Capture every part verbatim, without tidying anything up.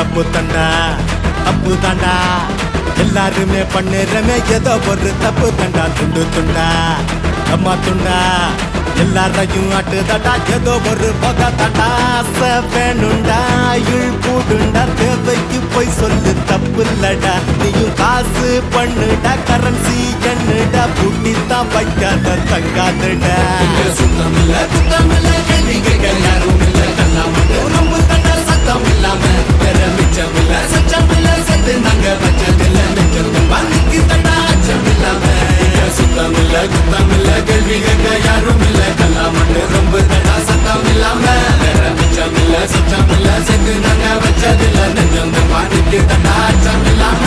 தப்பு தண்டா தப்பு தாண்டா எல்லாருமே பண்ணுறமே ஏதோ ஒரு தப்பு தண்டா துண்டு துண்டா அம்மா துண்டா எல்லாரையும் ஆட்டுதடா ஏதோ ஒரு பொத தண்டா வேணுண்டா இழ் கூடுண்டா தேவைக்கு போய் சொல்லு தப்பு இல்லடா நீயும் காசு பண்ணுடா கரன்சி என்னடா புட்டித்தான் வைக்காத தங்காதடா சுத்தம் இல்ல சுத்தம் இல்ல கேள்வி கேட்க யாரும் இல்ல கல்லாம் ரொம்ப தண்டா சத்தம் இல்லாம வேற மிச்சம் இல்ல சச்சம் இல்ல சத்து நாங்க வச்சதில்ல நெஞ்சத்தில் பண்ணிக்கு தண்டா அச்சம் இல்லாம சுத்தம் இல்ல குத்தம் இல்ல கேள்வி கேட்க யாரும் இல்ல கல்லாம் ரொம்ப தண்டா சத்தம் இல்லாம வேற மிச்சம் இல்ல சச்சம் இல்ல சத்து நாங்க வச்சதில்ல நெஞ்சத்தில் பண்ணிக்கு தண்டா அச்சம் இல்லாம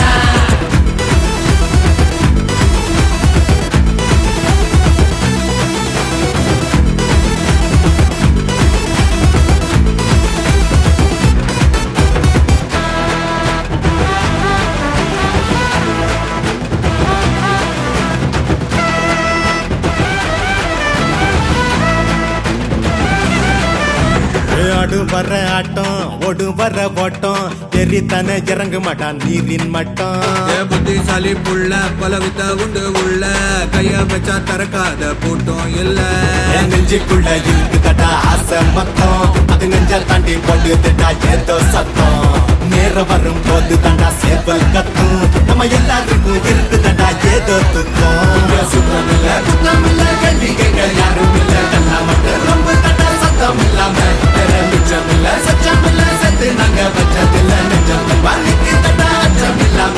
ஆடு வர ஆட்டம் ஓடு வர ஓட்டம் தெரித்தானே இறங்க மாட்டான் நீரின் மட்டம் புத்திசாலி புள்ள பல வித்த உண்டு உள்ள கைய வச்சா திறக்காத பூட்டம் இல்ல நெஞ்சுக்குள்ள இருக்குதடா ஆசை மொத்தம் அது நெஞ்ச தாண்டி போடுதடா ஏதோ சத்தம் நேரம் வரும் போது தாண்டா சேவல் கத்தும் நம்ம எல்லாருக்கும் இருக்குதடா ஏதோ துக்கம் சுத்தம் இல்ல குத்தம் இல்ல கேள்வி கேட்க யாரும் இல்ல கல்லா மட்டும் ரொம்ப தண்டா சத்தம் இல்லாம வேற மிச்சம் இல்ல சச்சம் இல்ல சத்து நாங்க வச்சதில்ல நெஞ்சம் பண்ணிக்கு தண்டா அச்சம் இல்லாம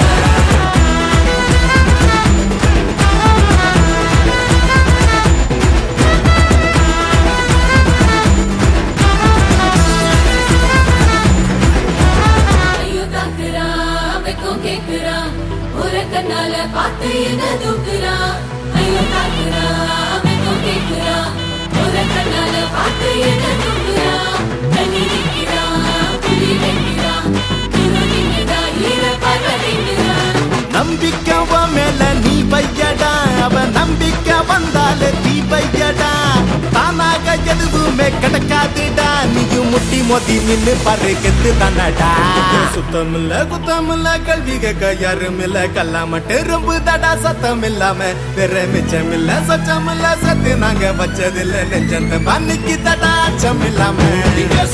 கண்ணால பார்த்து என்ன தூக்குறா ஐயோ தாக்குறா அவன் கேக்குறா ஒரு கண்ணால பார்த்து என்ன தூக்குறா தண்ணி நிற்கிறா புலி வைக்கிறா திருநீங்கதா ஈர பரவிக்கிறா நம்பிக்கவ மேல நீ பையடா அவன் நம்பிக்கை வந்தாலே தீ பையடா தானாக எதுவுமே கிடைக்காதுடா நீயும் முட்டி மோதி நின்னு பாரு கெத்து தானடா சுத்தம் இல்ல குத்தம் இல்ல கல்வி கேட்க யாரும் இல்ல கல்லா மட்டும் ரொம்ப தடா சத்தம் இல்லாம வேற மிச்சம் இல்ல சச்சம் இல்ல சத்து நாங்க வச்சதில்ல நெஞ்சந்த பண்ணிக்கு தடா அச்சம் இல்லாம